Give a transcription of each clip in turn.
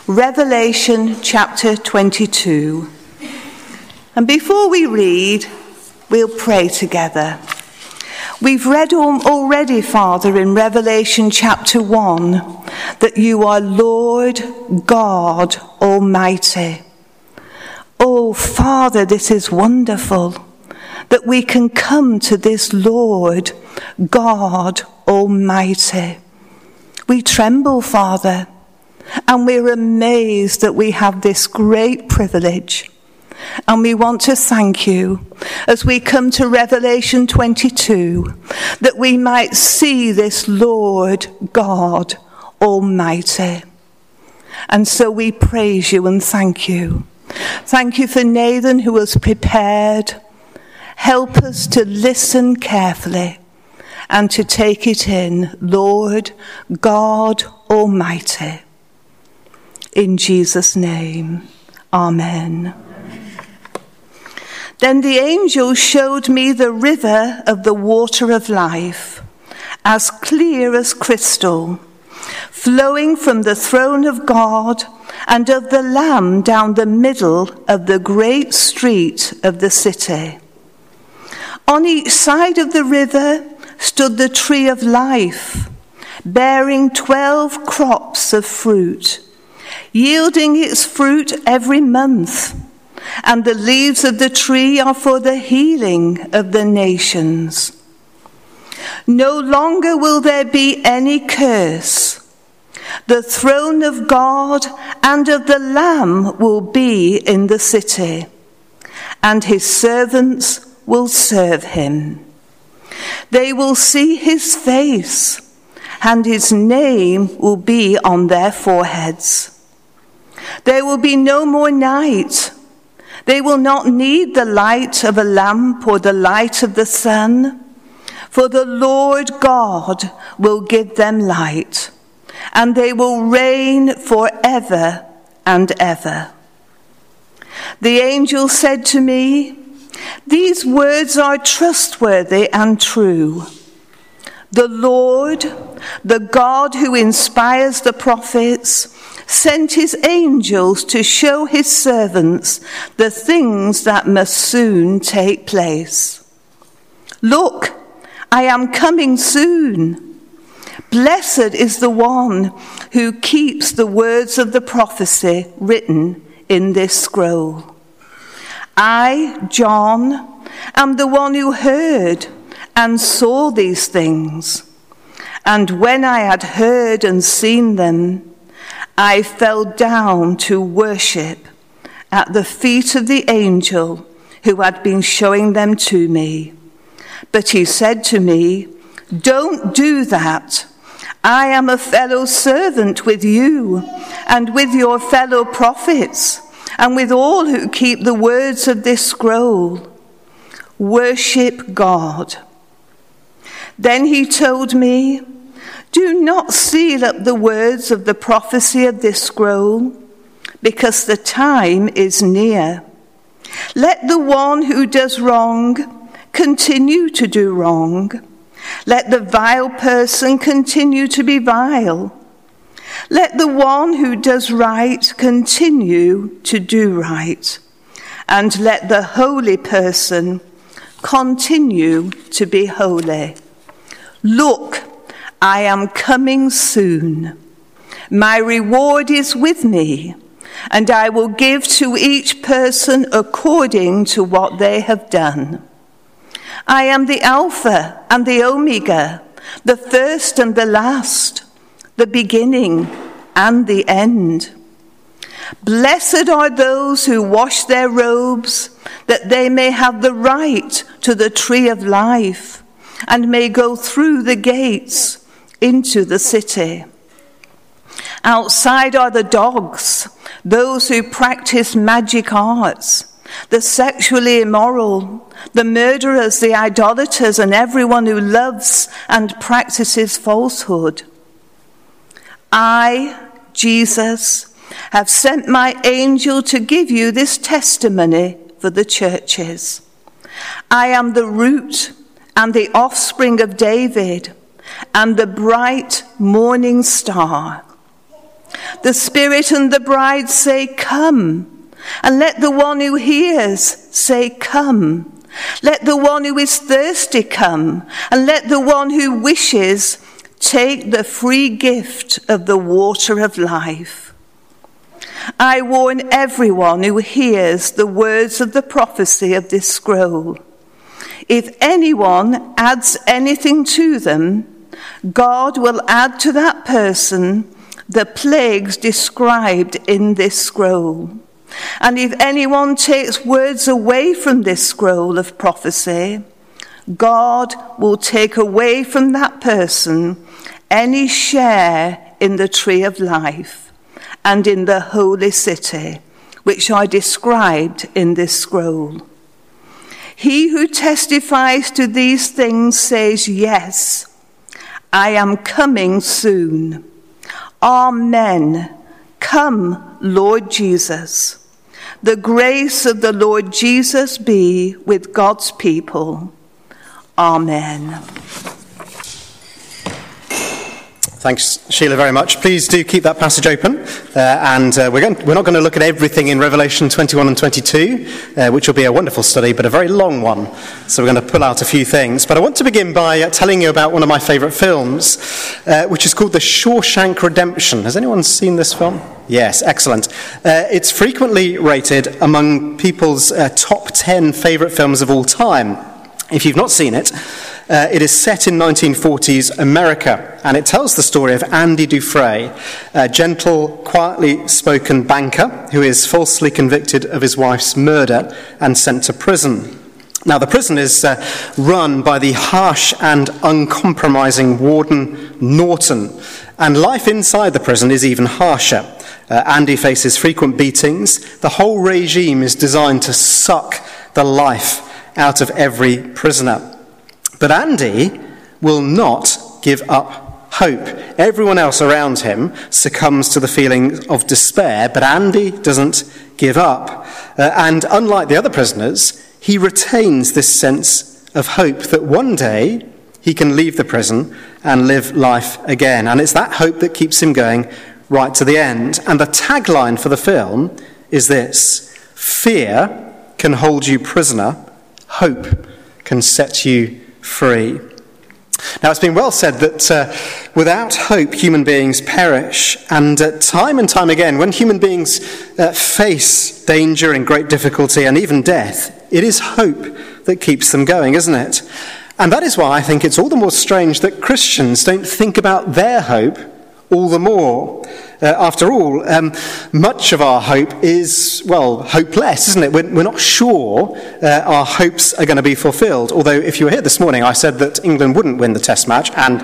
Revelation chapter 22. And before we read, we'll pray together. We've read already, Father, in Revelation chapter 1, that you are Lord God Almighty. Oh, Father, this is wonderful, that we can come to this Lord God Almighty. We tremble, Father, and we're amazed that we have this great privilege. And we want to thank you as we come to Revelation 22, that we might see this Lord God Almighty. And so we praise you and thank you. Thank you for Nathan who was prepared. Help us to listen carefully and to take it in, Lord God Almighty. In Jesus' name, amen. Then the angel showed me the river of the water of life, as clear as crystal, flowing from the throne of God and of the Lamb down the middle of the great street of the city. On each side of the river stood the tree of life, bearing 12 crops of fruit, yielding its fruit every month. And the leaves of the tree are for the healing of the nations. No longer will there be any curse. The throne of God and of the Lamb will be in the city, and his servants will serve him. They will see his face, and his name will be on their foreheads. There will be no more night. They will not need the light of a lamp or the light of the sun, for the Lord God will give them light, and they will reign forever and ever. The angel said to me, "These words are trustworthy and true. The Lord, the God who inspires the prophets, sent his angels to show his servants the things that must soon take place. Look, I am coming soon. Blessed is the one who keeps the words of the prophecy written in this scroll. I, John, am the one who heard and saw these things. And when I had heard and seen them, I fell down to worship at the feet of the angel who had been showing them to me. But he said to me, 'Don't do that. I am a fellow servant with you and with your fellow prophets and with all who keep the words of this scroll. Worship God.' Then he told me, 'Do not seal up the words of the prophecy of this scroll, because the time is near. Let the one who does wrong continue to do wrong. Let the vile person continue to be vile. Let the one who does right continue to do right. And let the holy person continue to be holy. Look, I am coming soon. My reward is with me, and I will give to each person according to what they have done. I am the Alpha and the Omega, the first and the last, the beginning and the end. Blessed are those who wash their robes, that they may have the right to the tree of life, and may go through the gates into the city. Outside are the dogs, those who practice magic arts, the sexually immoral, the murderers, the idolaters, and everyone who loves and practices falsehood. I, Jesus, have sent my angel to give you this testimony for the churches. I am the root and the offspring of David, and the bright morning star. The Spirit and the bride say, "Come." And let the one who hears say, "Come." Let the one who is thirsty come, and let the one who wishes take the free gift of the water of life. I warn everyone who hears the words of the prophecy of this scroll. If anyone adds anything to them, God will add to that person the plagues described in this scroll. And if anyone takes words away from this scroll of prophecy, God will take away from that person any share in the tree of life and in the holy city, which are described in this scroll. He who testifies to these things says, "Yes, I am coming soon." Amen. Come, Lord Jesus. The grace of the Lord Jesus be with God's people. Amen. Thanks, Sheila, very much. Please do keep that passage open. We're not going to look at everything in Revelation 21 and 22, which will be a wonderful study, but a very long one. So we're going to pull out a few things. But I want to begin by telling you about one of my favourite films, which is called The Shawshank Redemption. Has anyone seen this film? Yes, excellent. It's frequently rated among people's top 10 favourite films of all time. If you've not seen it, it is set in 1940s America, and it tells the story of Andy Dufresne, a gentle, quietly spoken banker who is falsely convicted of his wife's murder and sent to prison. Now, the prison is run by the harsh and uncompromising warden Norton, and life inside the prison is even harsher. Andy faces frequent beatings. The whole regime is designed to suck the life out of every prisoner. But Andy will not give up hope. Everyone else around him succumbs to the feeling of despair, but Andy doesn't give up. And unlike the other prisoners, he retains this sense of hope that one day he can leave the prison and live life again. And it's that hope that keeps him going right to the end. And the tagline for the film is this: fear can hold you prisoner, hope can set you free. Now, it's been well said that without hope, human beings perish. And time again, when human beings face danger and great difficulty and even death, it is hope that keeps them going, isn't it? And that is why I think it's all the more strange that Christians don't think about their hope all the more. After all, much of our hope is, well, hopeless, isn't it? We're not sure our hopes are going to be fulfilled. Although, if you were here this morning, I said that England wouldn't win the Test match, and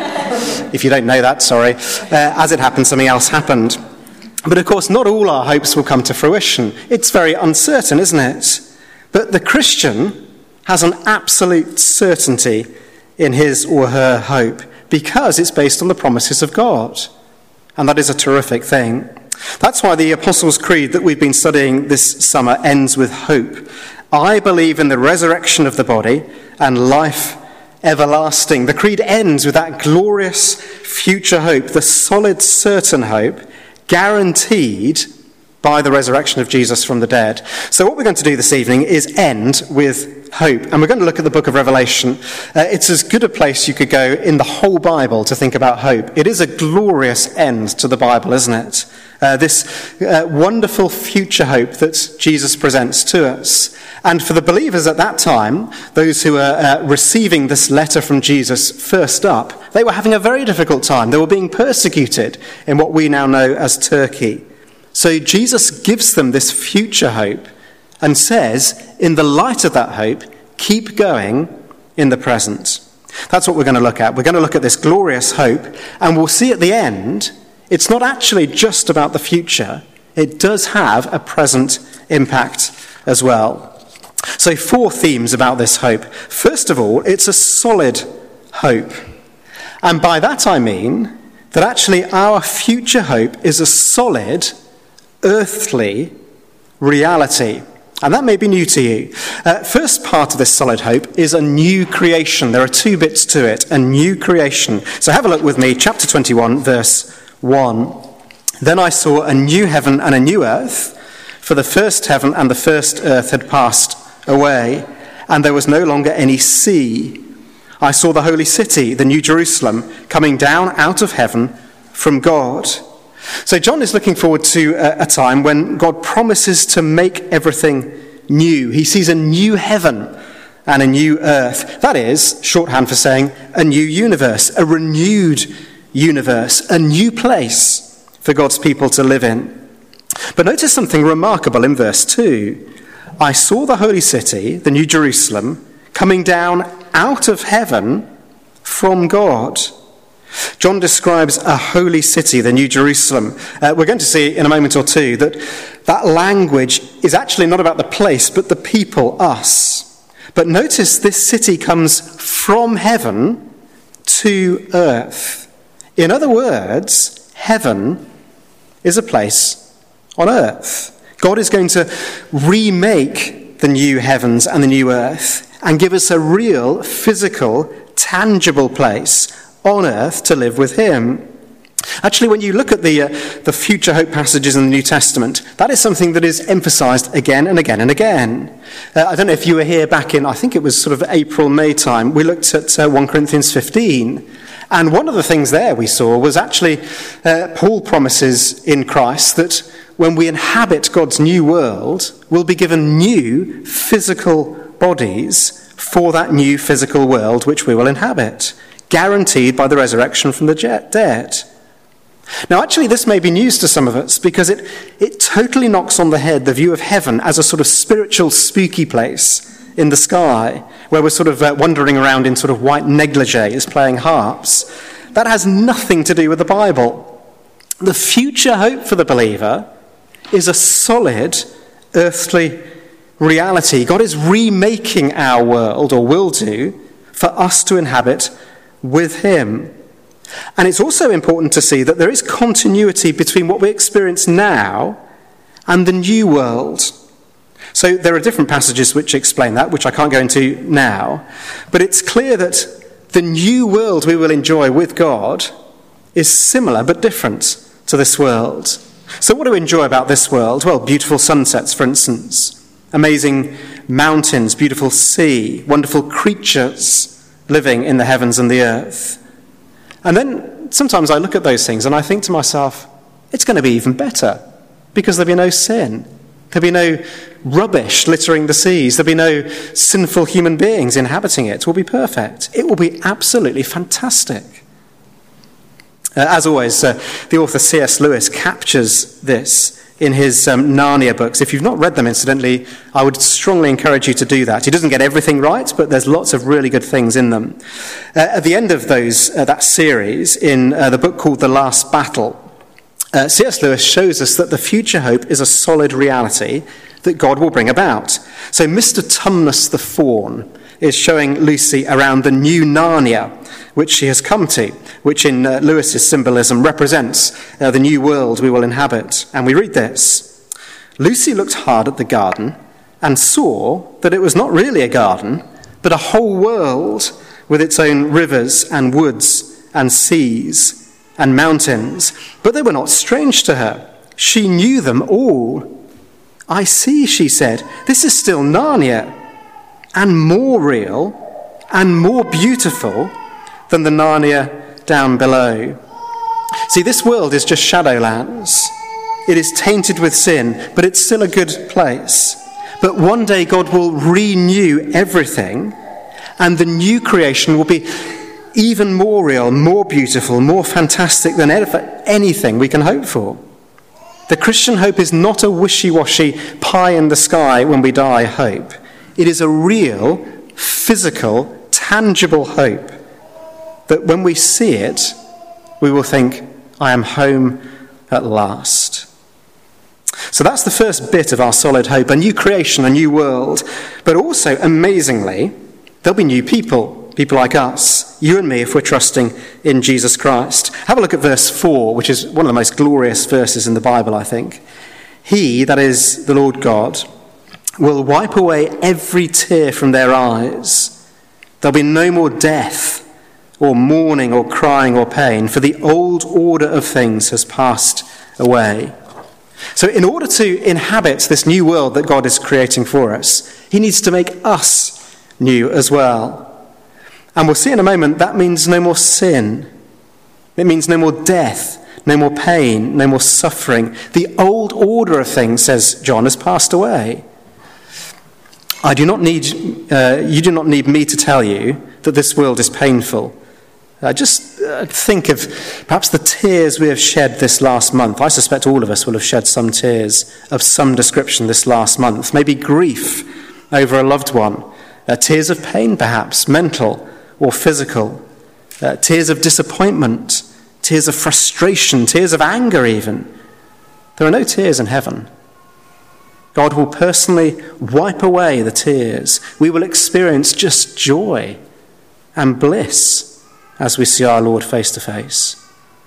if you don't know that, sorry, as it happened, something else happened. But of course, not all our hopes will come to fruition. It's very uncertain, isn't it? But the Christian has an absolute certainty in his or her hope, because it's based on the promises of God. And that is a terrific thing. That's why the Apostles' Creed that we've been studying this summer ends with hope. I believe in the resurrection of the body and life everlasting. The creed ends with that glorious future hope, the solid, certain hope, guaranteed by the resurrection of Jesus from the dead. So what we're going to do this evening is end with hope. And we're going to look at the book of Revelation. It's as good a place you could go in the whole Bible to think about hope. It is a glorious end to the Bible, isn't it? This wonderful future hope that Jesus presents to us. And for the believers at that time, those who were receiving this letter from Jesus first up, they were having a very difficult time. They were being persecuted in what we now know as Turkey. So Jesus gives them this future hope and says, in the light of that hope, keep going in the present. That's what we're going to look at. We're going to look at this glorious hope, and we'll see at the end, it's not actually just about the future. It does have a present impact as well. So 4 themes about this hope. First of all, it's a solid hope. And by that I mean that actually our future hope is a solid earthly reality. And that may be new to you. First part of this solid hope is a new creation. There are 2 bits to it, a new creation. So have a look with me, chapter 21, verse 1. Then I saw a new heaven and a new earth, for the first heaven and the first earth had passed away, and there was no longer any sea. I saw the holy city, the New Jerusalem, coming down out of heaven from God. So John is looking forward to a time when God promises to make everything new. He sees a new heaven and a new earth. That is shorthand for saying a new universe, a renewed universe, a new place for God's people to live in. But notice something remarkable in verse 2. I saw the holy city, the New Jerusalem, coming down out of heaven from God. John describes a holy city, the New Jerusalem. We're going to see in a moment or two that language is actually not about the place, but the people, us. But notice this city comes from heaven to earth. In other words, heaven is a place on earth. God is going to remake the new heavens and the new earth and give us a real, physical, tangible place on earth to live with him. Actually, when you look at the future hope passages in the New Testament, that is something that is emphasized again and again and again. I don't know if you were here back in, I think it was sort of April, May time, we looked at 1 Corinthians 15. And one of the things there we saw was actually Paul promises in Christ that when we inhabit God's new world, we'll be given new physical bodies for that new physical world which we will inhabit, guaranteed by the resurrection from the dead. Now, actually, this may be news to some of us because it totally knocks on the head the view of heaven as a sort of spiritual spooky place in the sky, where we're sort of wandering around in sort of white negligees playing harps. That has nothing to do with the Bible. The future hope for the believer is a solid earthly reality. God is remaking our world, or will do, for us to inhabit with him. And it's also important to see that there is continuity between what we experience now and the new world. So there are different passages which explain that, which I can't go into now. But it's clear that the new world we will enjoy with God is similar but different to this world. So what do we enjoy about this world? Well, beautiful sunsets, for instance. Amazing mountains, beautiful sea, wonderful creatures living in the heavens and the earth. And then sometimes I look at those things and I think to myself, it's going to be even better because there'll be no sin. There'll be no rubbish littering the seas. There'll be no sinful human beings inhabiting it. It will be perfect. It will be absolutely fantastic. As always, the author C.S. Lewis captures this in his Narnia books. If you've not read them, incidentally, I would strongly encourage you to do that. He doesn't get everything right, but there's lots of really good things in them. At the end of that series, in the book called The Last Battle, C.S. Lewis shows us that the future hope is a solid reality that God will bring about. So Mr. Tumnus the Faun is showing Lucy around the new Narnia, which she has come to, which in Lewis's symbolism represents the new world we will inhabit. And we read this. Lucy looked hard at the garden and saw that it was not really a garden, but a whole world with its own rivers and woods and seas and mountains. But they were not strange to her. She knew them all. I see, she said, this is still Narnia, and more real and more beautiful than the Narnia down below. See, this world is just Shadowlands. It is tainted with sin, but it's still a good place. But one day God will renew everything, and the new creation will be even more real, more beautiful, more fantastic than anything we can hope for. The Christian hope is not a wishy-washy pie in the sky when we die hope. It is a real, physical, tangible hope that when we see it, we will think, I am home at last. So that's the first bit of our solid hope, a new creation, a new world. But also, amazingly, there'll be new people like us, you and me, if we're trusting in Jesus Christ. Have a look at verse 4, which is one of the most glorious verses in the Bible, I think. He, that is the Lord God, will wipe away every tear from their eyes. There'll be no more death, or mourning, or crying, or pain, for the old order of things has passed away. So in order to inhabit this new world that God is creating for us, he needs to make us new as well. And we'll see in a moment that means no more sin. It means no more death, no more pain, no more suffering. The old order of things, says John, has passed away. You do not need me to tell you that this world is painful. Just think of perhaps the tears we have shed this last month. I suspect all of us will have shed some tears of some description this last month. Maybe grief over a loved one. Tears of pain perhaps, mental or physical. Tears of disappointment. Tears of frustration. Tears of anger even. There are no tears in heaven. God will personally wipe away the tears. We will experience just joy and bliss as we see our Lord face to face.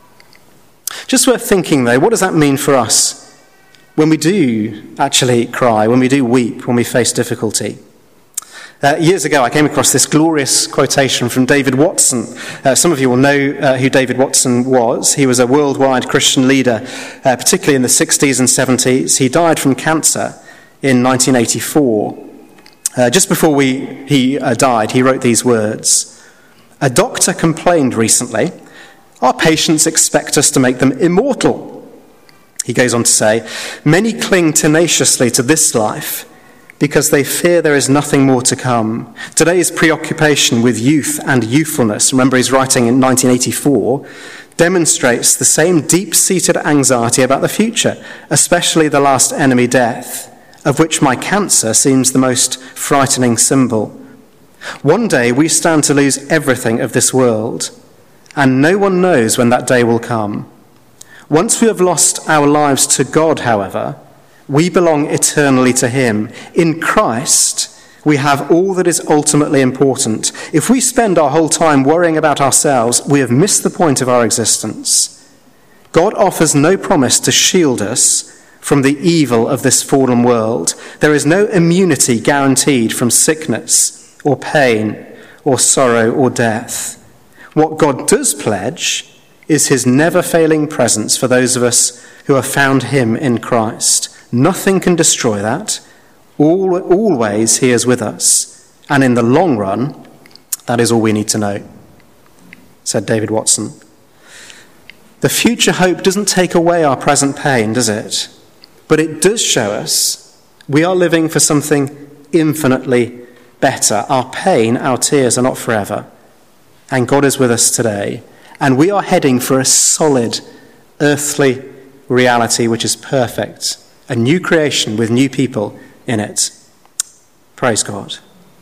Just worth thinking, though, what does that mean for us when we do actually cry, when we do weep, when we face difficulty? Years ago, I came across this glorious quotation from David Watson. Some of you will know who David Watson was. He was a worldwide Christian leader, particularly in the 60s and 70s. He died from cancer in 1984. Just before he died, he wrote these words. A doctor complained recently, our patients expect us to make them immortal. He goes on to say, many cling tenaciously to this life because they fear there is nothing more to come. Today's preoccupation with youth and youthfulness, remember he's writing in 1984, demonstrates the same deep-seated anxiety about the future, especially the last enemy, death, of which my cancer seems the most frightening symbol. One day we stand to lose everything of this world, and no one knows when that day will come. Once we have lost our lives to God, however, we belong eternally to him. In Christ, we have all that is ultimately important. If we spend our whole time worrying about ourselves, we have missed the point of our existence. God offers no promise to shield us from the evil of this fallen world. There is no immunity guaranteed from sickness or pain, or sorrow, or death. What God does pledge is his never-failing presence for those of us who have found him in Christ. Nothing can destroy that. Always he is with us. And in the long run, that is all we need to know, said David Watson. The future hope doesn't take away our present pain, does it? But it does show us we are living for something infinitely better. Our pain, our tears are not forever. And God is with us today. And we are heading for a solid earthly reality which is perfect. A new creation with new people in it. Praise God.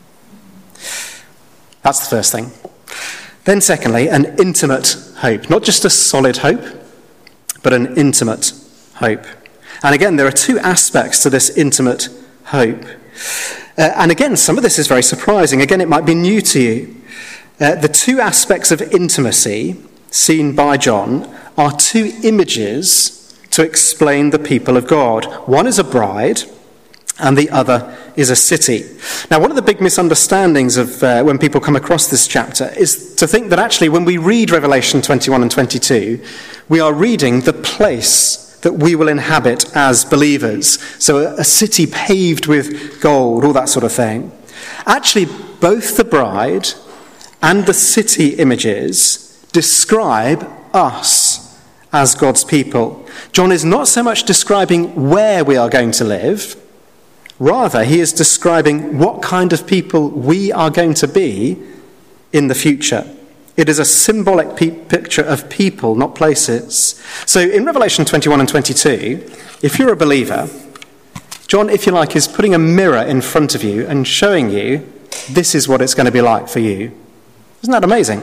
That's the first thing. Then secondly, an intimate hope. Not just a solid hope, but an intimate hope. And again, there are two aspects to this intimate hope. And again, some of this is very surprising. Again, it might be new to you. The two aspects of intimacy seen by John are two images to explain the people of God. One is a bride, and the other is a city. Now, one of the big misunderstandings of when people come across this chapter is to think that actually when we read Revelation 21 and 22, we are reading the place that we will inhabit as believers. So a city paved with gold, all that sort of thing. Actually, both the bride and the city images describe us as God's people. John is not so much describing where we are going to live, rather he is describing what kind of people we are going to be in the future. It is a symbolic picture of people, not places. So in Revelation 21 and 22, if you're a believer, John, if you like, is putting a mirror in front of you and showing you this is what it's going to be like for you. Isn't that amazing?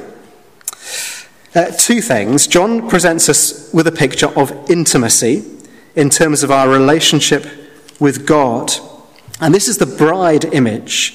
Two things. John presents us with a picture of intimacy in terms of our relationship with God. And this is the bride image.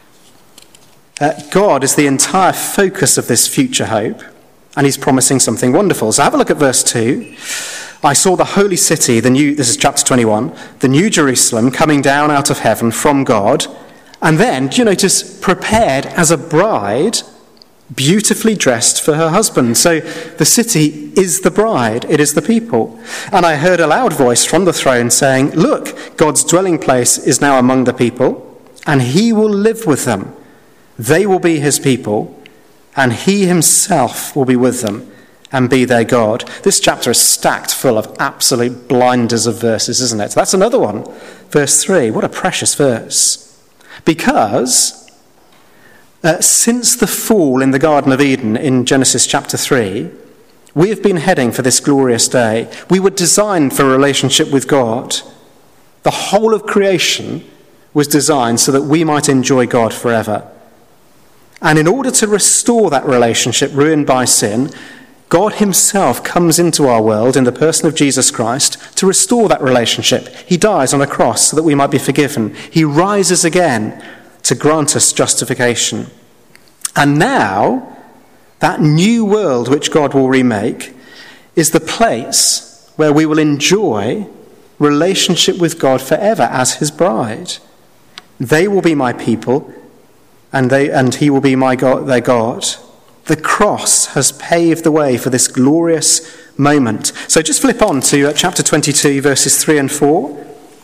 God is the entire focus of this future hope, and he's promising something wonderful. So have a look at verse 2. I saw the holy city, this is chapter 21, the new Jerusalem coming down out of heaven from God, and then, do you notice, prepared as a bride beautifully dressed for her husband. So the city is the bride, it is the people. And I heard a loud voice from the throne saying, "Look, God's dwelling place is now among the people, and he will live with them. They will be his people, and he himself will be with them and be their God." This chapter is stacked full of absolute blinders of verses, isn't it? That's another one. Verse 3, what a precious verse. Because since the fall in the Garden of Eden in Genesis chapter 3, we have been heading for this glorious day. We were designed for a relationship with God. The whole of creation was designed so that we might enjoy God forever. And in order to restore that relationship ruined by sin, God himself comes into our world in the person of Jesus Christ to restore that relationship. He dies on a cross so that we might be forgiven. He rises again to grant us justification. And now, that new world which God will remake is the place where we will enjoy relationship with God forever as his bride. They will be my people, and he will be my God, their God. The cross has paved the way for this glorious moment. So just flip on to chapter 22, verses 3 and 4.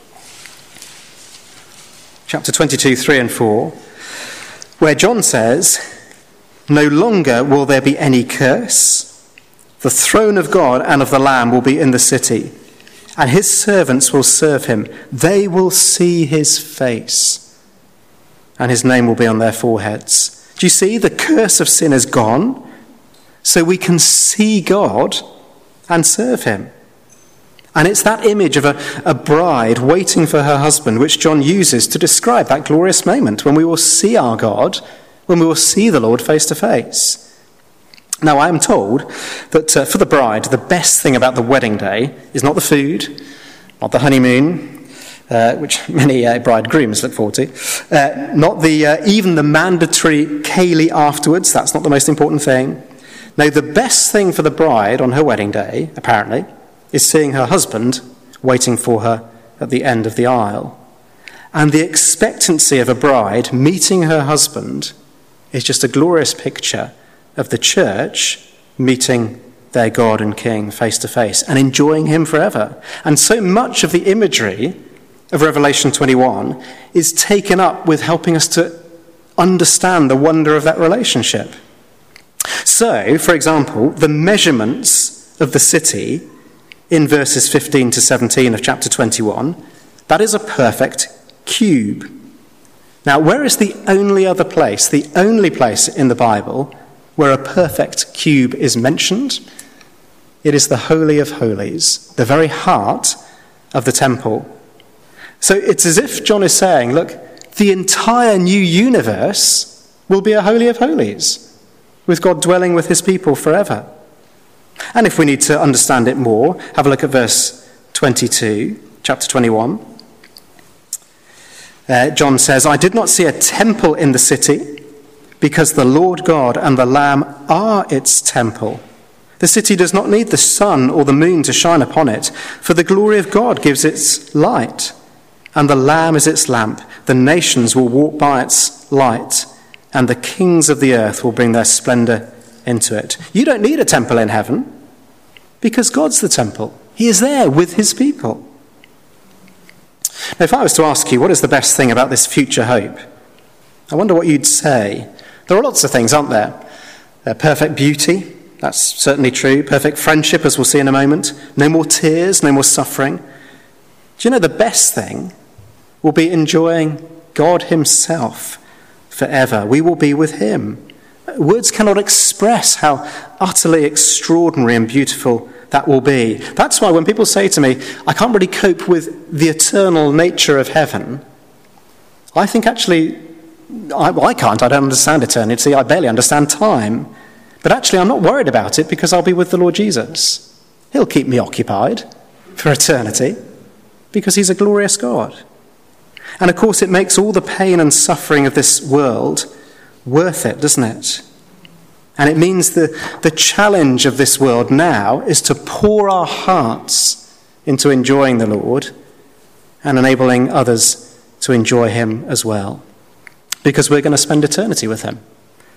Chapter 22, 3 and 4, where John says, "No longer will there be any curse. The throne of God and of the Lamb will be in the city, and his servants will serve him. They will see his face, and his name will be on their foreheads." Do you see? The curse of sin is gone, so we can see God and serve him. And it's that image of a bride waiting for her husband which John uses to describe that glorious moment when we will see our God, when we will see the Lord face to face. Now, I am told that for the bride, the best thing about the wedding day is not the food, not the honeymoon, which many bridegrooms look forward to, not even the mandatory ceilidh afterwards. That's not the most important thing. No, the best thing for the bride on her wedding day, apparently, is seeing her husband waiting for her at the end of the aisle. And the expectancy of a bride meeting her husband is just a glorious picture of the church meeting their God and King face to face and enjoying him forever. And so much of the imagery of Revelation 21 is taken up with helping us to understand the wonder of that relationship. So, for example, the measurements of the city in verses 15 to 17 of chapter 21, that is a perfect cube. Now, where is the only place in the Bible where a perfect cube is mentioned? It is the Holy of Holies, the very heart of the temple. So it's as if John is saying, look, the entire new universe will be a Holy of Holies, with God dwelling with his people forever. And if we need to understand it more, have a look at verse 22, chapter 21. John says, "I did not see a temple in the city, because the Lord God and the Lamb are its temple. The city does not need the sun or the moon to shine upon it, for the glory of God gives its light, and the Lamb is its lamp. The nations will walk by its light, and the kings of the earth will bring their splendor into it." You don't need a temple in heaven, because God's the temple. He is there with his people. Now, if I was to ask you, what is the best thing about this future hope? I wonder what you'd say. There are lots of things, aren't there? Perfect beauty, that's certainly true. Perfect friendship, as we'll see in a moment. No more tears, no more suffering. Do you know the best thing will be enjoying God himself forever? We will be with him. Words cannot express how utterly extraordinary and beautiful that will be. That's why when people say to me, I can't really cope with the eternal nature of heaven, I think actually, I can't. I don't understand eternity. I barely understand time. But actually, I'm not worried about it because I'll be with the Lord Jesus. He'll keep me occupied for eternity because he's a glorious God. And of course, it makes all the pain and suffering of this world worth it, doesn't it? And it means the challenge of this world now is to pour our hearts into enjoying the Lord and enabling others to enjoy him as well. Because we're going to spend eternity with him.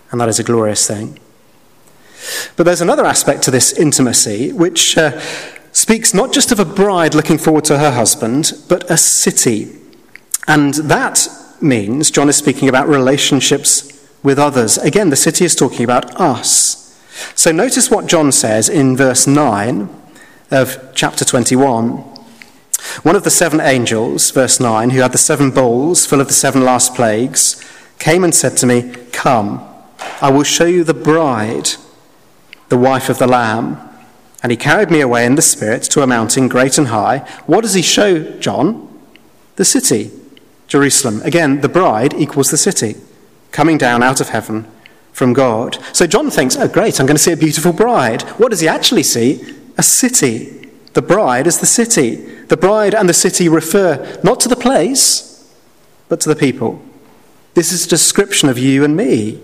And that is a glorious thing. But there's another aspect to this intimacy which speaks not just of a bride looking forward to her husband, but a city. And that means John is speaking about relationships with others. Again, the city is talking about us. So notice what John says in verse 9 of chapter 21. One of the 7 angels, verse 9, who had the 7 bowls full of the 7 last plagues, came and said to me, "Come, I will show you the bride, the wife of the Lamb." And he carried me away in the Spirit to a mountain great and high. What does he show John? The city, Jerusalem. Again, the bride equals the city, coming down out of heaven from God. So John thinks, oh great, I'm going to see a beautiful bride. What does he actually see? A city. The bride is the city. The bride and the city refer not to the place, but to the people. This is a description of you and me.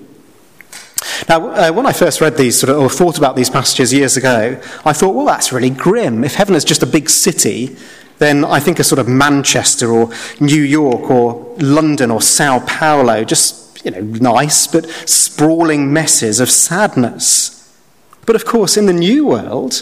Now, when I first read these, or thought about these passages years ago, I thought, well, that's really grim. If heaven is just a big city, then I think of sort of Manchester or New York or London or Sao Paulo, just, nice but sprawling messes of sadness. But of course, in the new world,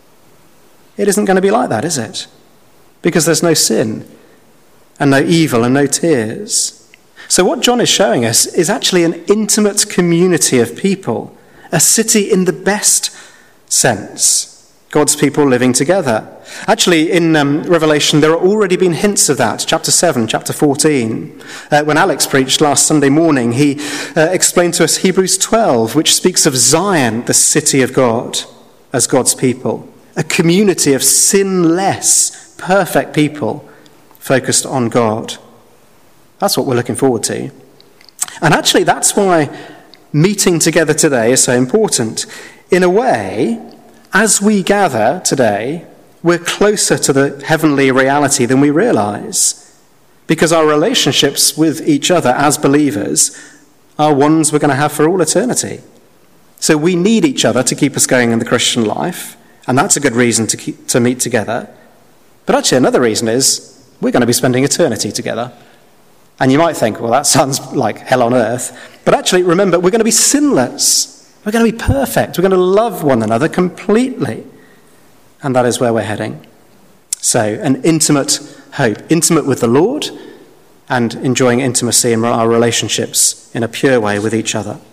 it isn't going to be like that, is it? Because there's no sin and no evil and no tears. So what John is showing us is actually an intimate community of people, a city in the best sense, God's people living together. Actually, in Revelation, there have already been hints of that. Chapter 7, chapter 14. When Alex preached last Sunday morning, he explained to us Hebrews 12, which speaks of Zion, the city of God, as God's people. A community of sinless, perfect people focused on God. That's what we're looking forward to. And actually, that's why meeting together today is so important. In a way, as we gather today, we're closer to the heavenly reality than we realize, because our relationships with each other as believers are ones we're going to have for all eternity. So we need each other to keep us going in the Christian life, and that's a good reason to meet together. But actually, another reason is we're going to be spending eternity together. And you might think, well, that sounds like hell on earth. But actually, remember, we're going to be sinless. We're going to be perfect. We're going to love one another completely. And that is where we're heading. So, an intimate hope, intimate with the Lord, and enjoying intimacy in our relationships in a pure way with each other.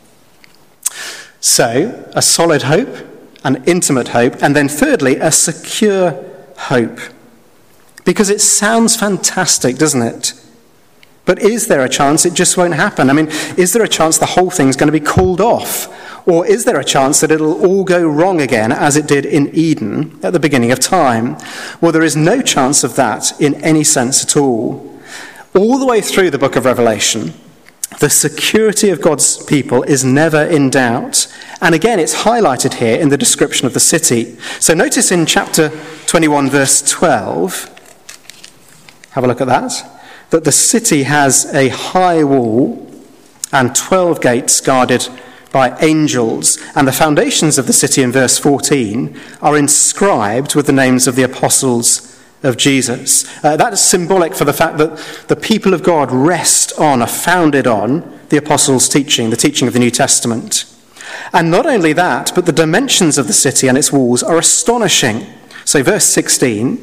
So, a solid hope, an intimate hope, and then thirdly, a secure hope. Because it sounds fantastic, doesn't it? But is there a chance it just won't happen? I mean, is there a chance the whole thing's going to be called off? Or is there a chance that it'll all go wrong again as it did in Eden at the beginning of time? Well, there is no chance of that in any sense at all. All the way through the book of Revelation, the security of God's people is never in doubt. And again, it's highlighted here in the description of the city. So notice in chapter 21, verse 12, have a look at that the city has a high wall and 12 gates guarded by angels, and the foundations of the city in verse 14 are inscribed with the names of the apostles of Jesus. That is symbolic for the fact that the people of God rest on, are founded on, the apostles' teaching, the teaching of the New Testament. And not only that, but the dimensions of the city and its walls are astonishing. So verse 16,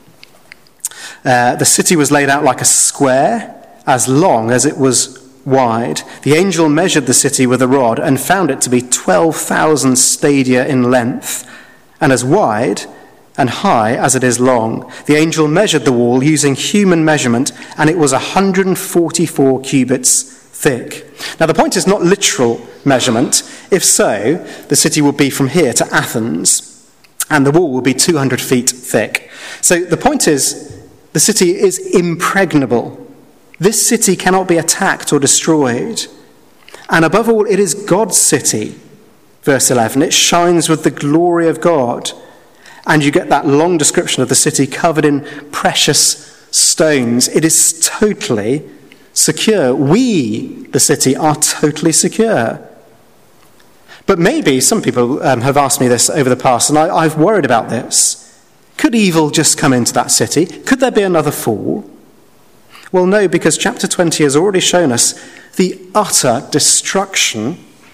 the city was laid out like a square, as long as it was wide. The angel measured the city with a rod and found it to be 12,000 stadia in length, and as wide and high as it is long. The angel measured the wall using human measurement, and it was 144 cubits thick. Now, the point is not literal measurement. If so, the city would be from here to Athens, and the wall would be 200 feet thick. So the point is, the city is impregnable. This city cannot be attacked or destroyed. And above all, it is God's city. Verse 11, it shines with the glory of God. And you get that long description of the city covered in precious stones. It is totally secure. We, the city, are totally secure. But maybe some people have asked me this over the past, and I've worried about this. Could evil just come into that city? Could there be another fall? Well, no, because chapter 20 has already shown us the utter destruction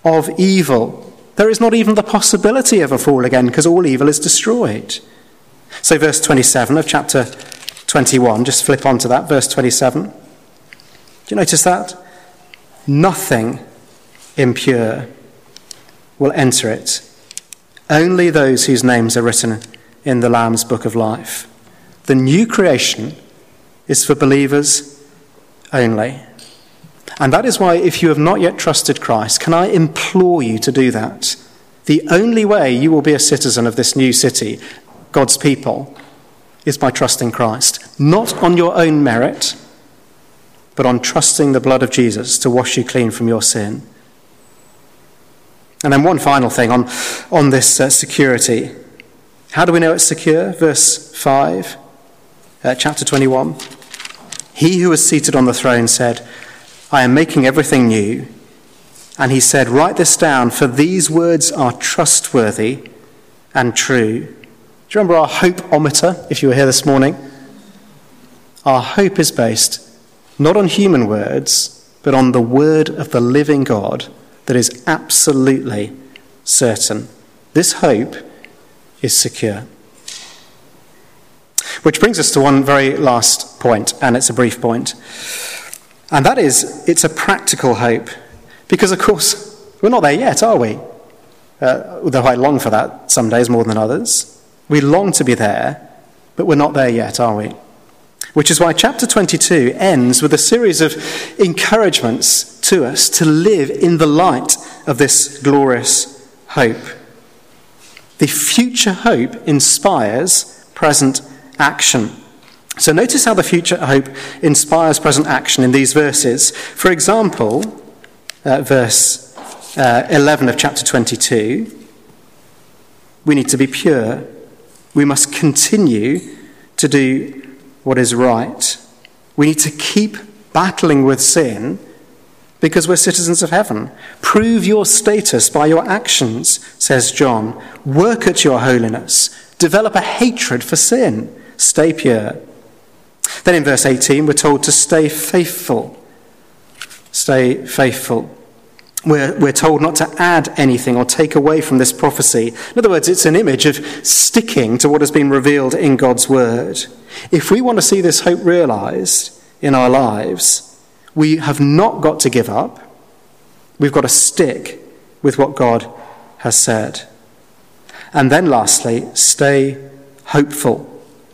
of evil. There is not even the possibility of a fall again because all evil is destroyed. So verse 27 of chapter 21, just flip on to that, verse 27. Do you notice that? Nothing impure will enter it. Only those whose names are written in the Lamb's book of life. The new creation is for believers only. And that is why, if you have not yet trusted Christ, can I implore you to do that? The only way you will be a citizen of this new city, God's people, is by trusting Christ. Not on your own merit, but on trusting the blood of Jesus to wash you clean from your sin. And then one final thing on this security. How do we know it's secure? Verse 5, chapter 21. He who was seated on the throne said, I am making everything new. And he said, write this down, for these words are trustworthy and true. Do you remember our hope-ometer, if you were here this morning? Our hope is based not on human words, but on the word of the living God that is absolutely certain. This hope is secure. Which brings us to one very last point, and it's a brief point. And that is, it's a practical hope. Because, of course, we're not there yet, are we? Though I long for that some days more than others. We long to be there, but we're not there yet, are we? Which is why chapter 22 ends with a series of encouragements to us to live in the light of this glorious hope. The future hope inspires present action. So notice how the future hope inspires present action in these verses. For example, verse 11 of chapter 22, we need to be pure. We must continue to do what is right. We need to keep battling with sin because we're citizens of heaven. Prove your status by your actions, says John. Work at your holiness. Develop a hatred for sin. Stay pure. Then in verse 18, we're told to stay faithful. Stay faithful. We're told not to add anything or take away from this prophecy. In other words, it's an image of sticking to what has been revealed in God's word. If we want to see this hope realized in our lives, we have not got to give up. We've got to stick with what God has said. And then lastly, stay hopeful.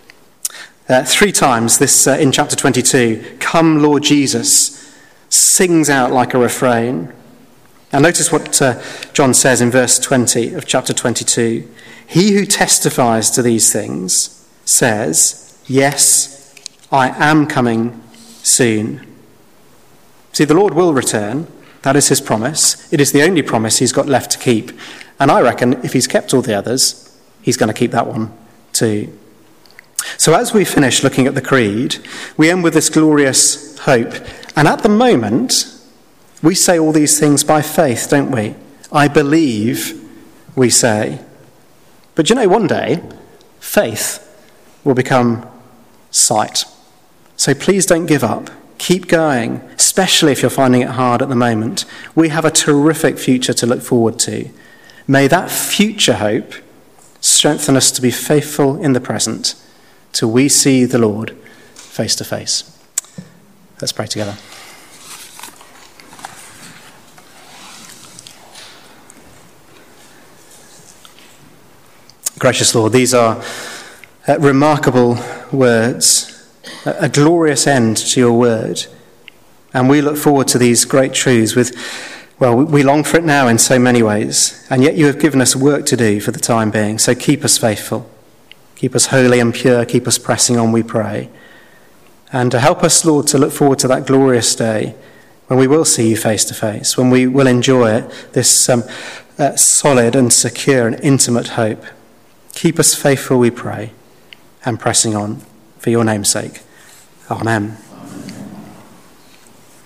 3 times this in chapter 22, come Lord Jesus, sings out like a refrain. And notice what John says in verse 20 of chapter 22. He who testifies to these things says, yes, I am coming soon. See, the Lord will return. That is his promise. It is the only promise he's got left to keep. And I reckon if he's kept all the others, he's going to keep that one too. So as we finish looking at the creed, we end with this glorious hope. And at the moment, we say all these things by faith, don't we? I believe, we say. But you know, one day, faith will become sight. So please don't give up. Keep going, especially if you're finding it hard at the moment. We have a terrific future to look forward to. May that future hope strengthen us to be faithful in the present till we see the Lord face to face. Let's pray together. Gracious Lord, these are remarkable words, a glorious end to your word. And we look forward to these great truths we long for it now in so many ways. And yet you have given us work to do for the time being. So keep us faithful. Keep us holy and pure. Keep us pressing on, we pray. And help us, Lord, to look forward to that glorious day when we will see you face to face, when we will enjoy this solid and secure and intimate hope. Keep us faithful, we pray, and pressing on for your name's sake. Amen.